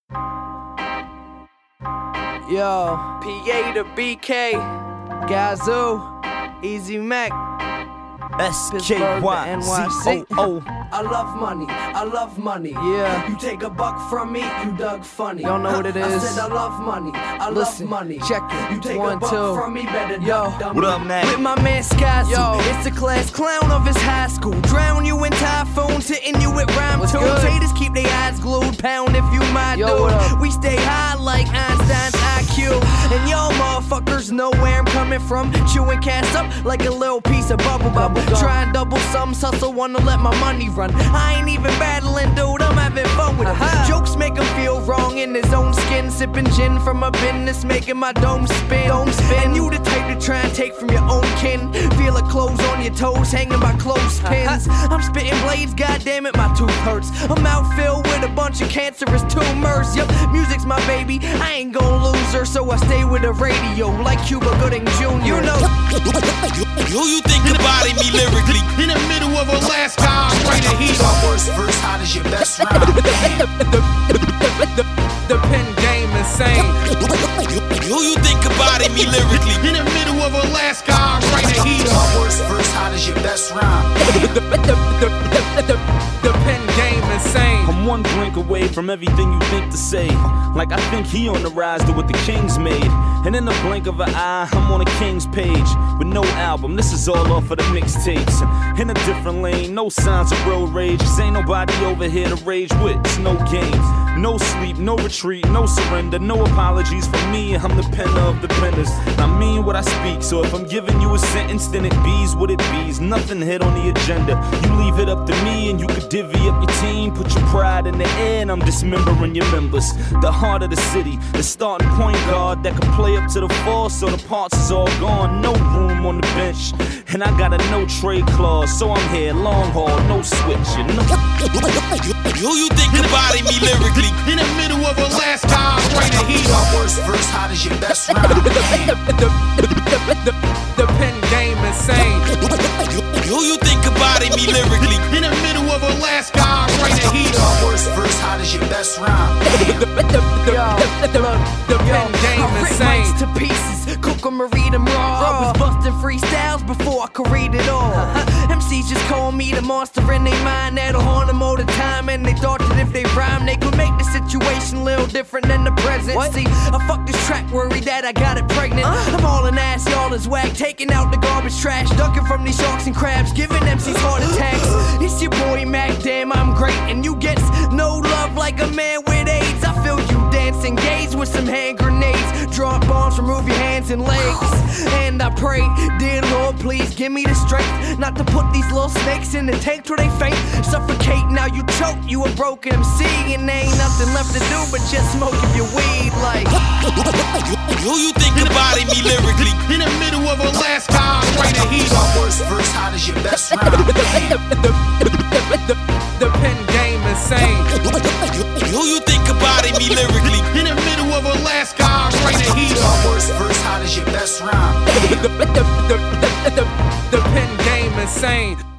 Yo, PA to BK, Gazoo, Easy Mac, SKYZOO. I love money. Yeah. You take a buck from me, you dug funny. Y'all know what it is. I said I love money. Listen, love money. check it. You take 1, a buck 2. from me, better Yo, dumb. What up, man? With my man Skyzoo, Yo. it's the class clown of his high school. Drown you in typhoons, hitting you with rhyme What's tunes. good? Haters keep their eyes glued, pound if you my Yo, dude. what up? We stay high like Einstein's IQ. And y'all motherfuckers know where I'm coming from. Chewing cast up like a little piece of bubble gum. Try and double sums, hustle, wanna let my money run. I ain't even battling, dude, I'm having fun with it. Jokes make him feel wrong in his own skin. Sipping gin from a business, making my dome spin. And you the type to try and take from your own kin. Feel the clothes on your toes, hanging by clothespins. I'm spitting blades, goddammit, my tooth hurts. I'm out filled with a bunch of cancerous tumors. Yup, music's my baby, I ain't gon' lose her. So I stay with the radio, like Cuba Gooding Jr. You know Who you think embodied me lyrically? In the middle of Alaska, I'm right to heat. My worst verse, hot as your best rhyme. the pen game insane. Who you think embodied me lyrically? In the middle of Alaska, I'm right to heat. My worst verse, hot as your best rhyme. The pen game insane. I'm one blink away from everything you think to say. Like I think he on the rise to what the Kings made. And in the blink of an eye, I'm on a King's page. With no album, this is all off of the mixtapes. In a different lane, no signs of road rage. Cause ain't nobody over here to rage with, it's no games. No sleep, no retreat, no surrender. No apologies for me, I'm the penner of the penners. I mean what I speak, so if I'm giving you a sentence, then it be's what it be's. Nothing hit on the agenda. You leave it up to me and you could divvy up your team. Put your pride in the air and I'm dismembering your members. The heart of the city, the starting point guard that could play up to the 4, so the parts is all gone. No room on the bench, and I got a no trade clause, so I'm here long haul, no switch, you know. Who you think embodied me lyrically? In the middle of Alaska, I'm right to heat. My worst verse, hot as your best rhyme. The pen game insane. Who you think embodied me lyrically? In the middle of Alaska, I'm right to heat. My worst verse, hot as your best rhyme. The pen game insane. To pieces, cook 'em or read 'em raw. I was busting freestyles before I could read it all. MCs just call me the monster in their mind that'll haunt them all the time. And they thought that if they rhyme, they could make the situation a little different than the present. See, I fuck this track, worried that I got it pregnant. I'm hauling ass, y'all is whack, taking out the garbage trash, ducking from these sharks and crabs, giving MCs heart attacks. It's your boy Mac, damn, I'm great, and you get no love like a man with AIDS. I feel you dancing gaze with some hand grenades. Drop bombs, remove your hands and legs. And I pray, dear Lord, please give me the strength not to put these little snakes in the tank till they faint. Suffocate, now you choke, you a broken MC, and there ain't nothing left to do but just smoking your weed like. Who you think embodied me lyrically? In the middle of Alaska, I'm right to heat. My worst verse, hot as your best rhyme. The pen game insane. Who you think embodied me lyrically? In the middle of Alaska, I'm right to heat. My worst verse, hot as your best rhyme. The pen game insane.